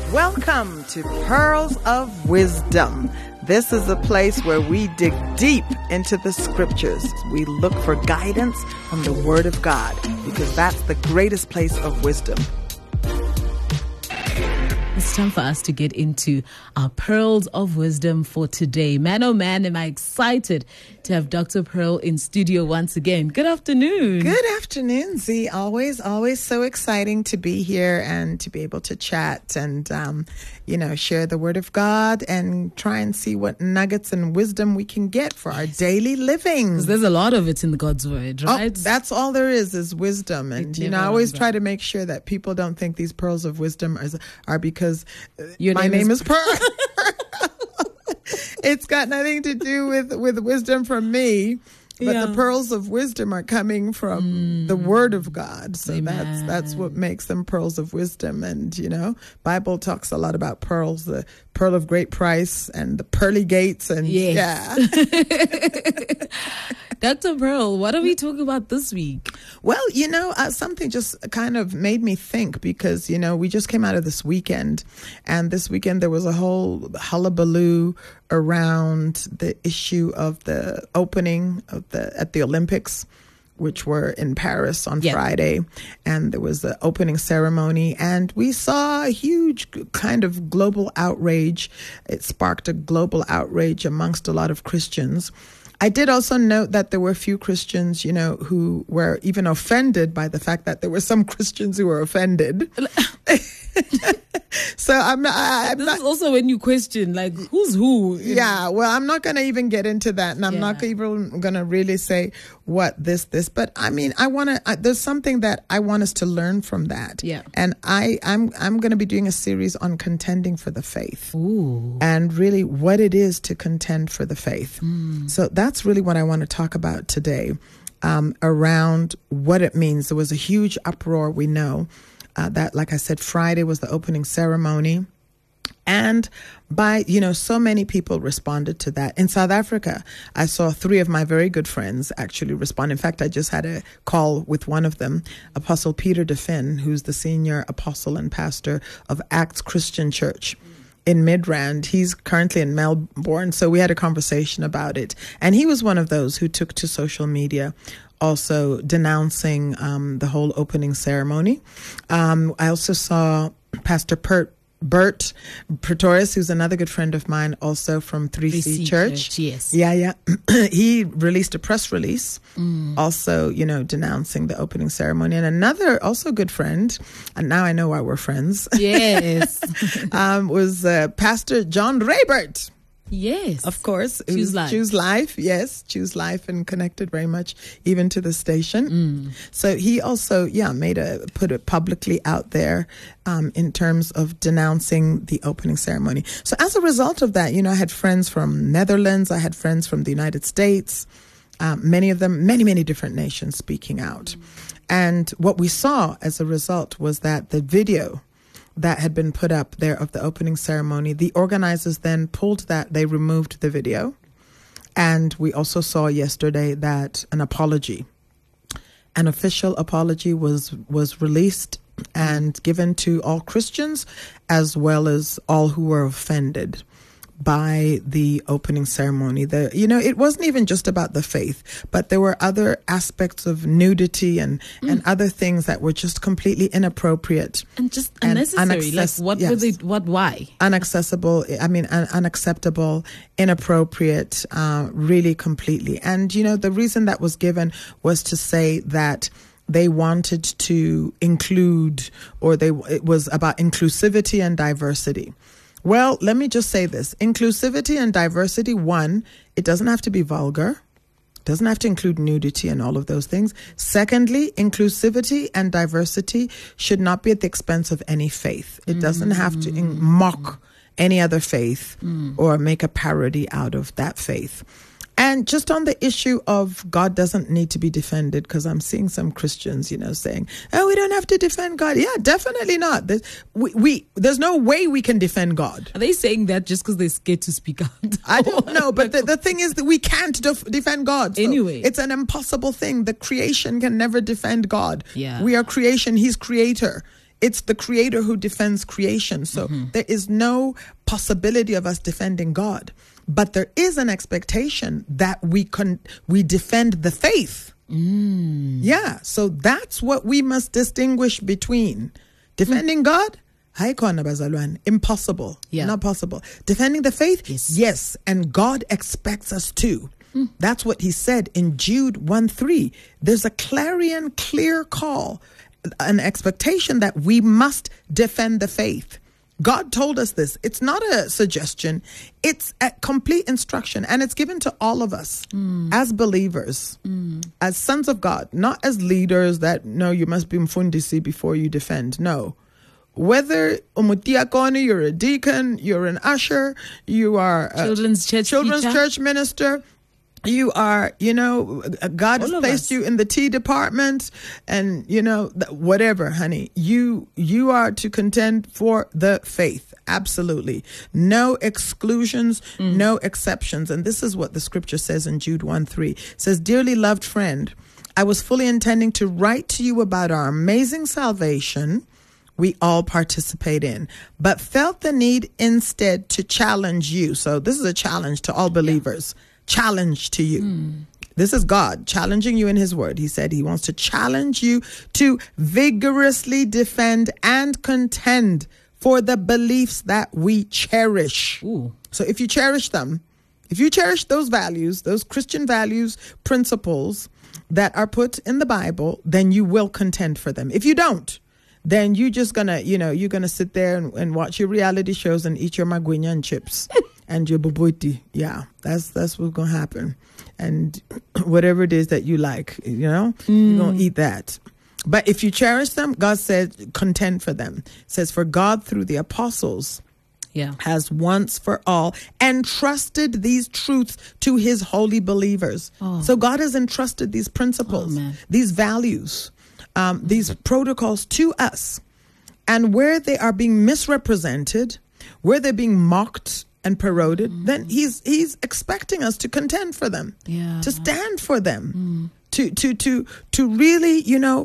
Welcome to Pearls of Wisdom. This is a place where we dig deep into the scriptures. We look for guidance from the Word of God because that's the greatest place of wisdom. It's time for us to get into our Pearls of Wisdom for today. Man, oh man, am I excited to have Dr. Pearl in studio once again. Good afternoon. Good afternoon, Z. Always so exciting to be here and to be able to chat and, share the Word of God and try and see what nuggets and wisdom we can get for our daily living. There's a lot of it in the God's Word, right? Oh, that's all there is wisdom. And, I always try to make sure that people don't think these pearls of wisdom are because my name is Pearl. It's got nothing to do with wisdom from me, but the pearls of wisdom are coming from the Word of God. So Amen. that's what makes them pearls of wisdom. And, Bible talks a lot about pearls, the pearl of great price and the pearly gates. And Dr. Pearl, what are we talking about this week? Well, something just kind of made me think because, we just came out of this weekend, and this weekend there was a whole hullabaloo around the issue of the opening of at the Olympics, which were in Paris on Friday, and there was the opening ceremony, and we saw a huge kind of global outrage. It sparked a global outrage amongst a lot of Christians. I did also note that there were a few Christians, who were even offended by the fact that there were some Christians who were offended. So I'm not. This is also when you question, like, who's who? Yeah, well, I'm not going to even get into that, and I'm not even going to really say what this. But I mean, I want to. There's something that I want us to learn from that. Yeah, and I'm going to be doing a series on contending for the faith. Ooh. And really what it is to contend for the faith. So that's really what I want to talk about today, around what it means. There was a huge uproar, we know. That, like I said, Friday was the opening ceremony. And so many people responded to that. In South Africa, I saw 3 of my very good friends actually respond. In fact, I just had a call with one of them, Apostle Peter DeFin, who's the senior apostle and pastor of Acts Christian Church in Midrand. He's currently in Melbourne. So we had a conversation about it. And he was one of those who took to social media also denouncing the whole opening ceremony. I also saw Pastor Bert Pretorius, who's another good friend of mine, also from 3C Church. Yes. Yeah. He released a press release, also, denouncing the opening ceremony. And another also good friend, and now I know why we're friends. Yes. Was Pastor John Raybert. Yes. Of course. Choose Life. Choose Life. Yes. Choose Life, and connected very much even to the station. So he also, put it publicly out there, in terms of denouncing the opening ceremony. So as a result of that, I had friends from Netherlands. I had friends from the United States, many of them, many different nations speaking out. And what we saw as a result was that the video that had been put up there of the opening ceremony, the organizers then pulled that, they removed the video. And we also saw yesterday that an official apology was released and given to all Christians, as well as all who were offended by the opening ceremony. It wasn't even just about the faith, but there were other aspects of nudity and other things that were just completely inappropriate and just unnecessary. Why? Unaccessible. Unacceptable, inappropriate, really completely. And, the reason that was given was to say that they wanted to include, it was about inclusivity and diversity. Well, let me just say this. Inclusivity and diversity, one, it doesn't have to be vulgar. It doesn't have to include nudity and all of those things. Secondly, inclusivity and diversity should not be at the expense of any faith. It doesn't have to mock any other faith or make a parody out of that faith. And just on the issue of God doesn't need to be defended, because I'm seeing some Christians, saying, oh, we don't have to defend God. Yeah, definitely not. There's no way we can defend God. Are they saying that just because they're scared to speak out? I don't know. But the thing is that we can't defend God. So anyway, it's an impossible thing. The creation can never defend God. Yeah. We are creation. He's creator. It's the Creator who defends creation. So there is no possibility of us defending God. But there is an expectation that we defend the faith. Yeah, so that's what we must distinguish between. Defending God? Impossible. Yeah. Not possible. Defending the faith? Yes. And God expects us to. That's what he said in Jude 1:3. There's a clarion clear call, an expectation that we must defend the faith. God told us this. It's not a suggestion. It's a complete instruction. And it's given to all of us as believers, as sons of God, not as leaders that, no, you must be mfundisi before you defend. No. Whether you're a deacon, you're an usher, you are a children's church minister, you are, God has placed you in the tea department and, whatever, honey, you are to contend for the faith. Absolutely. No exclusions, no exceptions. And this is what the scripture says in Jude 1:3. It says, "Dearly loved friend, I was fully intending to write to you about our amazing salvation we all participate in, but felt the need instead to challenge you." So this is a challenge to all believers. Challenge to you. This is God challenging you in his word. He said he wants to challenge you to vigorously defend and contend for the beliefs that we cherish. Ooh. So if you cherish them, if you cherish those values, those Christian values, principles that are put in the Bible, then you will contend for them. If you don't, then you're just gonna, you're gonna sit there and watch your reality shows and eat your magwinya and chips and your bubuiti. Yeah, that's what's gonna happen. And whatever it is that you like, you're gonna eat that. But if you cherish them, God said, contend for them. It says, "For God through the apostles has once for all entrusted these truths to his holy believers." So God has entrusted these principles, these values, these protocols to us. And where they are being misrepresented, where they're being mocked and parodied, then he's expecting us to contend for them, to stand for them, to really,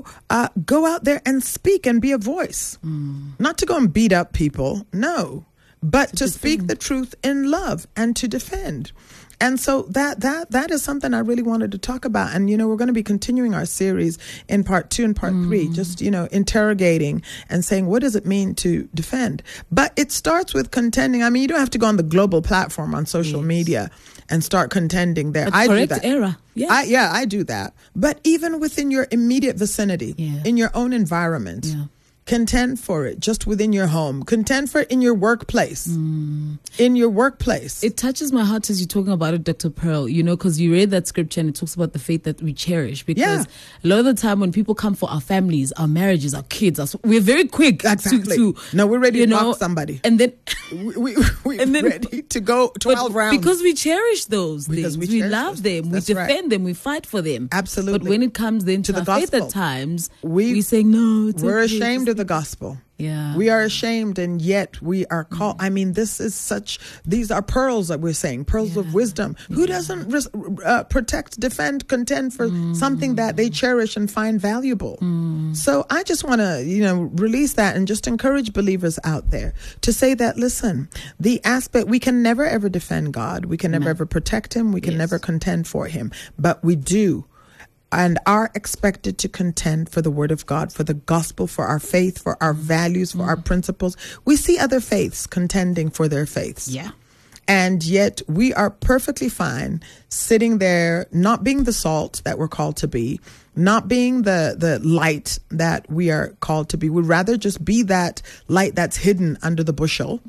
go out there and speak and be a voice, not to go and beat up people, no, but to speak the truth in love and to defend. And so that is something I really wanted to talk about. And, we're going to be continuing our series in part 2 and part 3, just, interrogating and saying, what does it mean to defend? But it starts with contending. I mean, you don't have to go on the global platform on social media and start contending there. I do that. Era. Yes. I do that. But even within your immediate vicinity, in your own environment, contend for it just within your home. Contend for it in your workplace. In your workplace. It touches my heart as you're talking about it, Dr. Pearl, because you read that scripture and it talks about the faith that we cherish. Because a lot of the time when people come for our families, our marriages, our kids, we're very quick to no, we're ready to knock somebody. And then we're ready to go 12 rounds. Because we cherish those things. We love them. We defend them. We fight for them. Absolutely. But when it comes then to the faith gospel, at times, we say, no, we're ashamed of the gospel. Yeah. We are ashamed, and yet we are called. I mean, these are pearls that we're saying, pearls of wisdom. Who doesn't protect, defend, contend for something that they cherish and find valuable? So I just want to, release that and just encourage believers out there to say that, listen, the aspect, we can never ever defend God. We can never ever protect him. We can never contend for him, but we do and are expected to contend for the word of God, for the gospel, for our faith, for our values, for our principles. We see other faiths contending for their faiths. Yeah. And yet we are perfectly fine sitting there, not being the salt that we're called to be, not being the light that we are called to be. We'd rather just be that light that's hidden under the bushel.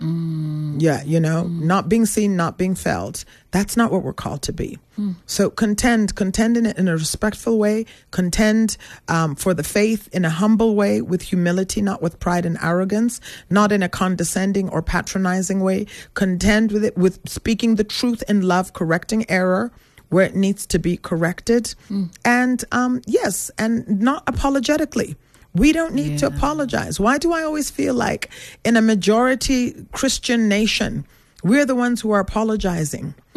Not being seen, not being felt. That's not what we're called to be. So contend in it in a respectful way, contend for the faith in a humble way, with humility, not with pride and arrogance, not in a condescending or patronizing way. Contend with it with speaking the truth in love, correcting error where it needs to be corrected. And and not apologetically. We don't need to apologize. Why do I always feel like in a majority Christian nation, we're the ones who are apologizing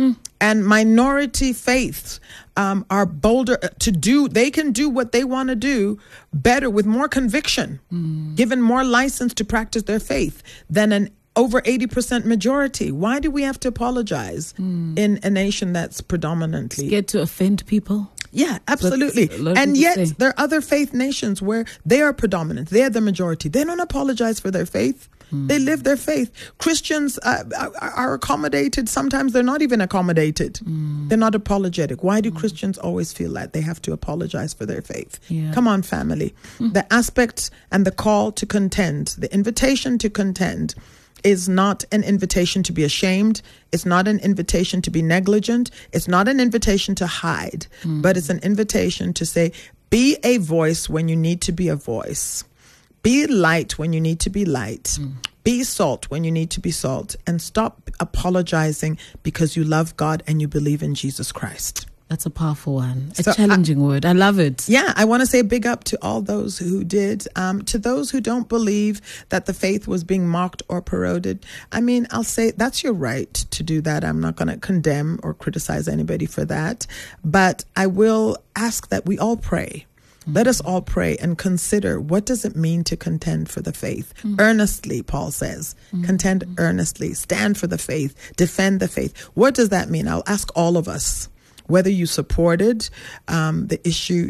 And minority faiths are bolder to do. They can do what they want to do better with more conviction, given more license to practice their faith than an over 80% majority. Why do we have to apologize in a nation that's predominantly scared to offend people? Yeah, absolutely. And yet there are other faith nations where they are predominant. They are the majority. They don't apologize for their faith. They live their faith. Christians are accommodated. Sometimes they're not even accommodated. They're not apologetic. Why do Christians always feel that they have to apologize for their faith? Yeah. Come on, family. The aspect and the call to contend, the invitation to contend, is not an invitation to be ashamed. It's not an invitation to be negligent. It's not an invitation to hide, but it's an invitation to say, be a voice when you need to be a voice. Be light when you need to be light. Be salt when you need to be salt. And stop apologizing because you love God and you believe in Jesus Christ. That's a powerful one. A challenging word. I love it. Yeah, I want to say big up to all those who did. To those who don't believe that the faith was being mocked or parodied, I mean, I'll say that's your right to do that. I'm not going to condemn or criticize anybody for that. But I will ask that we all pray. Let us all pray and consider, what does it mean to contend for the faith? Earnestly, Paul says. Contend earnestly. Stand for the faith. Defend the faith. What does that mean? I'll ask all of us. Whether you supported the issue,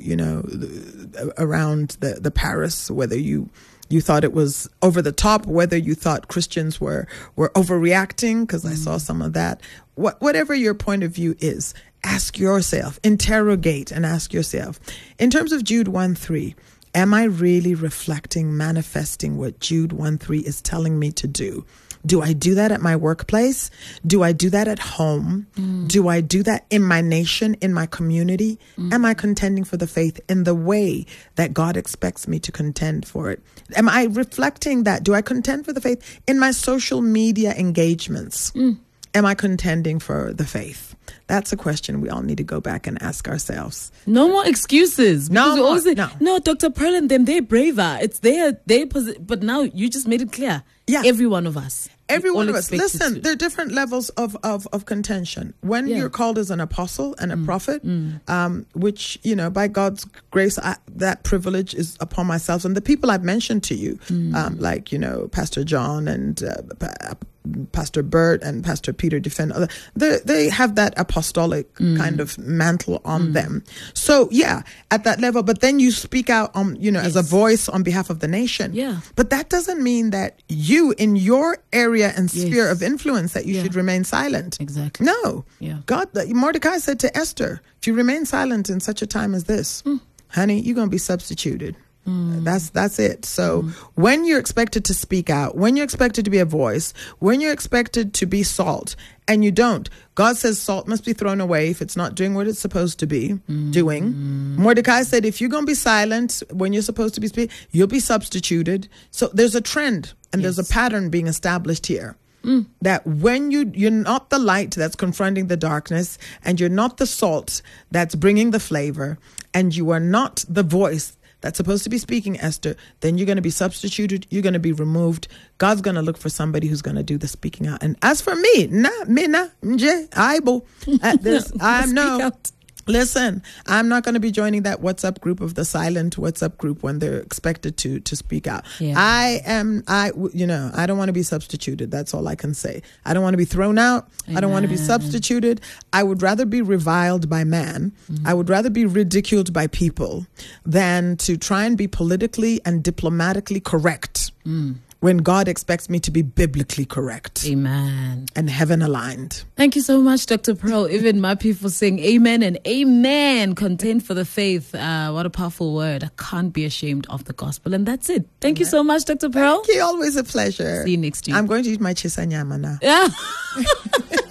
around the Paris, whether you thought it was over the top, whether you thought Christians were overreacting, because I saw some of that. Whatever your point of view is, ask yourself, interrogate and ask yourself. In terms of Jude 1:3, am I really reflecting, manifesting what Jude 1:3 is telling me to do? Do I do that at my workplace? Do I do that at home? Do I do that in my nation, in my community? Am I contending for the faith in the way that God expects me to contend for it? Am I reflecting that? Do I contend for the faith in my social media engagements? Am I contending for the faith? That's a question we all need to go back and ask ourselves. No more excuses. No, Dr. Pearl and them, they're braver. It's but now you just made it clear. Yeah. Every one of us. Every one of us. Listen, there are different levels of contention. When you're called as an apostle and a prophet, which, by God's grace, that privilege is upon myself. And the people I've mentioned to you, like, Pastor John and Pastor Bert and Pastor Peter Defend, they have that apostolic kind of mantle on them. So, at that level. But then you speak out on, as a voice on behalf of the nation. Yeah. But that doesn't mean that you, in your area and sphere of influence, that you should remain silent. Exactly. No. Yeah. Mordecai said to Esther, if you remain silent in such a time as this, honey, you're going to be substituted. That's it. So when you're expected to speak out, when you're expected to be a voice, when you're expected to be salt, and you don't, God says salt must be thrown away if it's not doing what it's supposed to be doing. Mordecai said, if you're going to be silent when you're supposed to be speaking, you'll be substituted. So there's a trend and there's a pattern being established here. That when you're not the light that's confronting the darkness, and you're not the salt that's bringing the flavor, and you are not the voice that's supposed to be speaking, Esther, then you're going to be substituted. You're going to be removed. God's going to look for somebody who's going to do the speaking out. And as for me, listen, I'm not going to be joining that WhatsApp group of the silent WhatsApp group when they're expected to speak out. Yeah. I don't want to be substituted. That's all I can say. I don't want to be thrown out. Amen. I don't want to be substituted. I would rather be reviled by man. I would rather be ridiculed by people than to try and be politically and diplomatically correct. When God expects me to be biblically correct. Amen. And heaven aligned. Thank you so much, Dr. Pearl. Even my people sing amen and amen. Contend for the faith. What a powerful word. I can't be ashamed of the gospel. And that's it. Thank you so much, Dr. Pearl. Thank you. Always a pleasure. See you next week. I'm going to eat my chisanyama now. Yeah.